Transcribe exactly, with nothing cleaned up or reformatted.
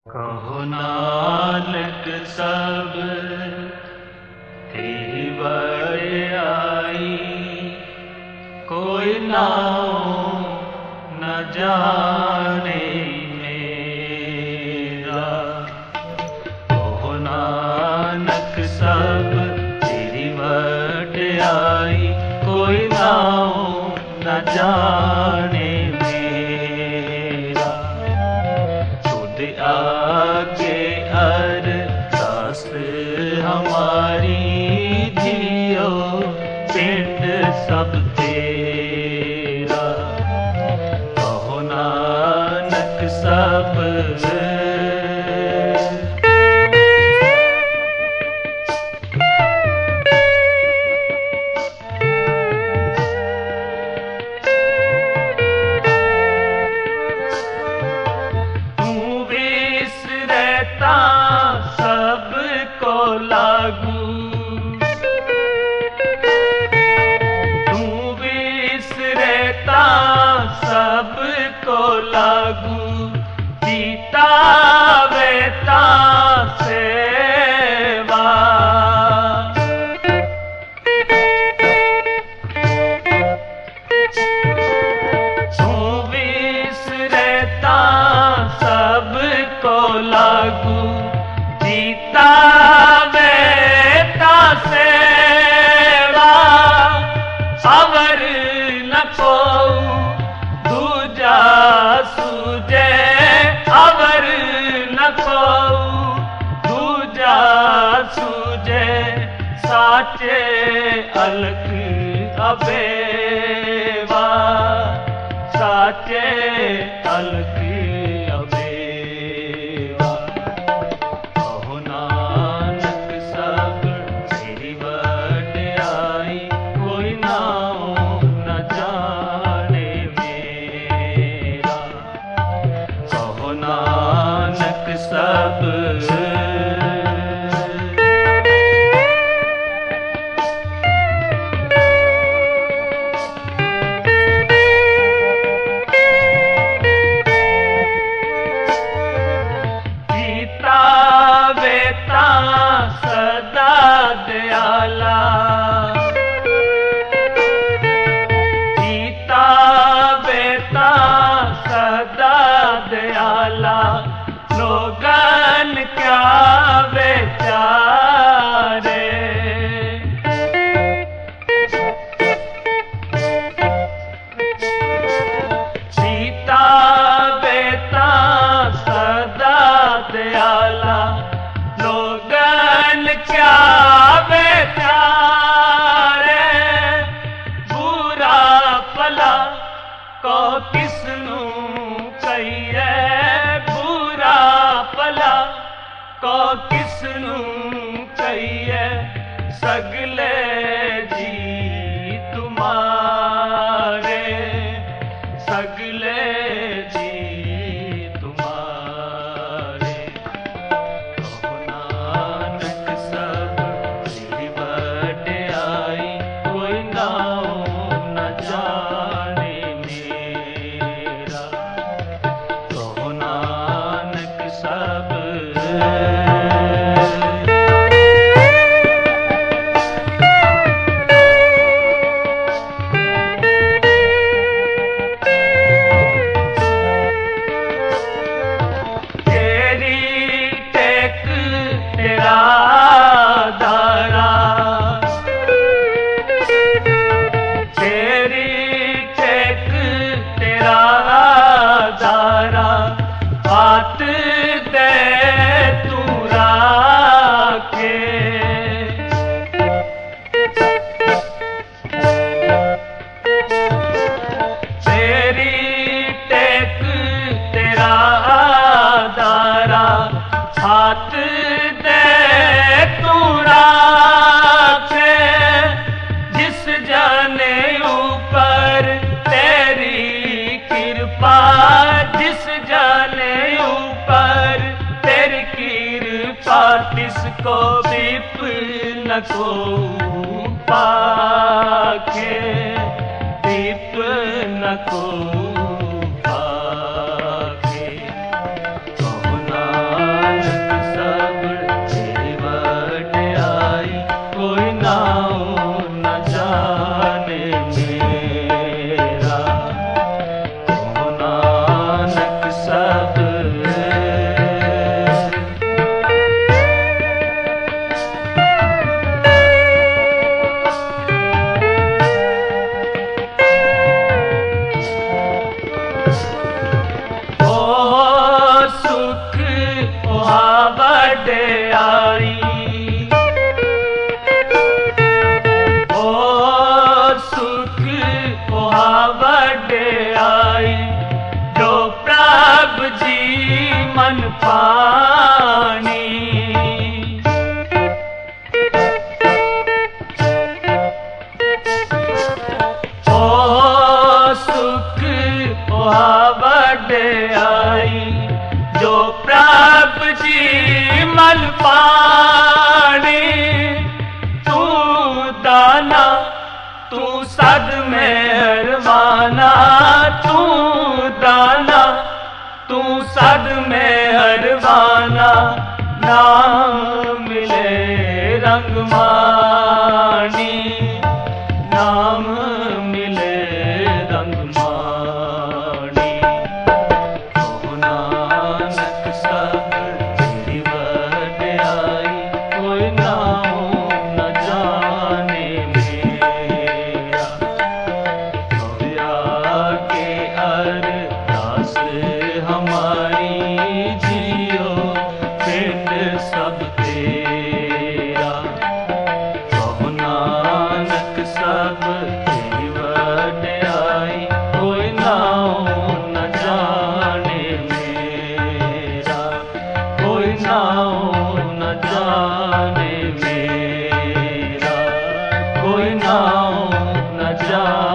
कहो नानक सब तेरी बड़ाई, कोई नाम न जाने मेरा। कहो नानक सब तेरी बड़ाई, कोई नाम न जाने आगे अरदास हमारी, जियो पिंड सब तेरा। कहो नानक सब सबको लागू, तू विसरता सबको लागू, जीता वेता सेवा। तू विसरता सबको लागू, जीता वेता सेवा। अवर न को दूजा सूझे, अवर न को दूजा सूझे, साचे अलख अबेवा, साचे अलख सब। जीता वेता सदा दयाला, जीता वेता सदा दयाला, लोगन क्या बेचारे। सीता बेटा सदा दयाला, लोगन क्या बेचारे। बुरा भला को किसनू कहिए, को किसनू कहिए, सगले जी तुम्हारे, सगले जी तुम्हारे। कहो नानक सब तेरी बड़ाई, कोई नाम न जाने मेरा। कहो नानक सब दारा, तेरी टेक तेरा दारा, हाथ दे तू राखे। तेरी टेक तेरा दारा, हाथ दे तू राखे। जिस जाने ऊपर तेरी कृपा, जिस जाने ऊपर तेरी कृपा, तिसको विप्न को पाखे, विप्न को पाखे। कहो नानक पानी। ओ सुख ओ वड्याई जो प्रभ जी मल पानी। तू दाना तू सद मेहरबाना, तू दाना तू सद मेहरबाना। नाम मिले रंगमानी, नाम मिले रंगमानी। ओ नानक सब तेरी वड्याई, कोई नाम न जाने मेरा। के अरदास हमारी जियो पिंड सब तेरा। कहो नानक सब तेरी वड्याई, कोई नाम न जाने मेरा, कोई नाम न जाने मेरा, कोई नाम न जाने।